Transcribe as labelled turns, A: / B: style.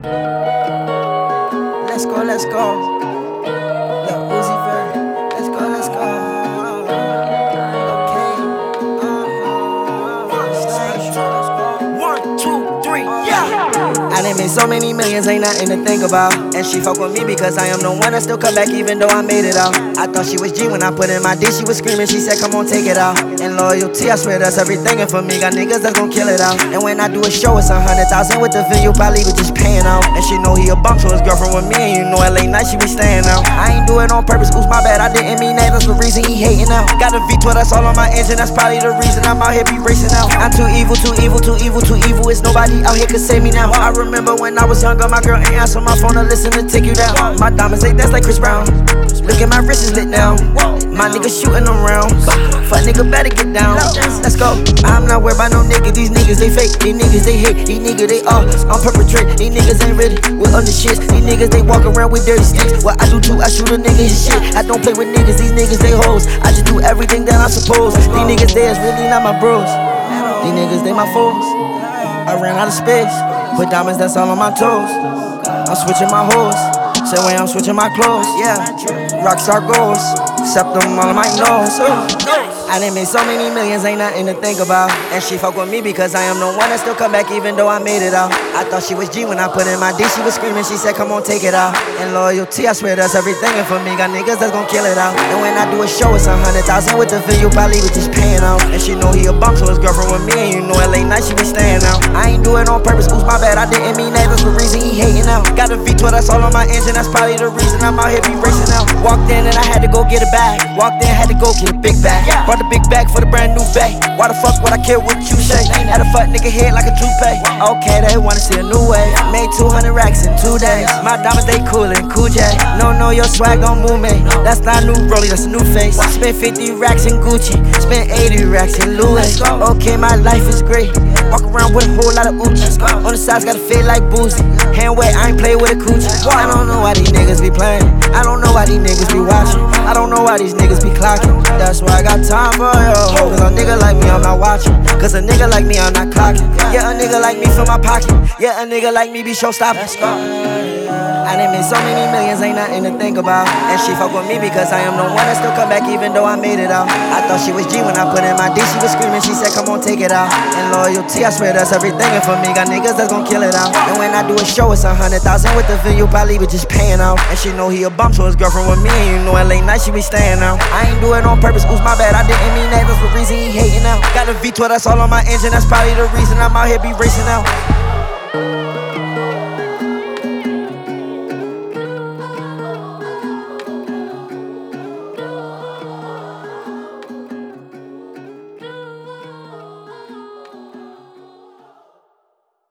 A: Let's go, let's go. Lil Uzi Vert. Let's go, let's go. Okay. 1, 2, 3, yeah. I done made so many millions, ain't nothing to think about. And she fuck with me because I am the one that still come back even though I made it out. I thought she was G when I put in my D, she was screaming, she said come on take it out. And loyalty, I swear that's everything, and for me, got niggas that's gon' kill it out. And when I do a show, it's 100,000 with the venue, probably was just paying out. And she know he a bum, so his girlfriend with me, and you know LA night she be staying out. I ain't do it on purpose, oops my bad, I didn't mean that, that's the reason he hating out. Got a V12, that's all on my engine, that's probably the reason I'm out here be racing out. I'm too evil, too evil, too evil, too evil, it's nobody out here could save me now. I remember when I was younger, my girl ain't answer my phone to listen to take you down. My diamonds, they dance like Chris Brown. Look at my wrist is lit now. My niggas shooting them rounds. Fuck nigga better get down. Let's go. I'm not worried about no nigga. These niggas they fake. These niggas they hate. These niggas they all on perpetrate. These niggas ain't ready with other shits. These niggas they walk around with dirty sticks. What I do too, I shoot a nigga his shit. I don't play with niggas. These niggas they hoes. I just do everything that I'm supposed. These niggas they is really not my bros. These niggas they my foes. I ran out of space. Put diamonds, that's all on my toes. I'm switching my hoes. Same way I'm switching my clothes. Yeah, rockstar goals. Except them all on my nose. I done made so many millions, ain't nothing to think about. And she fuck with me because I am the one that still come back even though I made it out. I thought she was G when I put in my D, she was screaming, she said come on take it out. And loyalty, I swear that's everything, and for me, got niggas that's gon' kill it out. And when I do a show, it's 100,000 with the venue, probably was just paying out. And she know he a bum, so his girlfriend with me, and you know LA night she be staying out. I ain't do it on purpose, oops my bad, I didn't mean that, that's the reason he hating out. Got a V12, that's all on my engine, that's probably the reason I'm out here be racing out. Walked in and I had to go get a bag. Walked in, had to go get a big bag. Brought the big bag for the brand new bay. Why the fuck would I care what you say? Had a fuck nigga head like a toupee. Okay, they wanna see a new way. Made 200 racks in 2 days. My diamonds they coolin', Cool J. No, your swag don't move me. That's not a new rollie, that's a new face. Spent 50 racks in Gucci, spent 80 racks in Louis. Okay, my life is great. Walk around with a whole lot of Uchi. On the sides gotta feel like Boozy. Hand wet, I ain't play with a coochie. I don't know why these niggas be playing. I don't know why these niggas be watching. I don't know why these niggas be clocking. That's why I got time for yo. Cause a nigga like me, I'm not watching. Cause a nigga like me, I'm not clocking. Yeah, a nigga like me fill my pocket. Yeah, a nigga like me be showstopping. I done made so many millions, ain't nothing to think about. And she fuck with me because I am the one that still come back even though I made it out. I thought she was G when I put in my D, she was screaming, she said come on take it out. And loyalty, I swear that's everything, and for me, got niggas that's gon' kill it out. And when I do a show, it's 100,000 with the venue, probably was just paying out. And she know he a bum, so his girlfriend with me, and you know LA night she be staying out. I ain't do it on purpose, oops my bad, I didn't mean that, that's the reason he hating out. Got a V12, that's all on my engine, that's probably the reason I'm out here be racing out.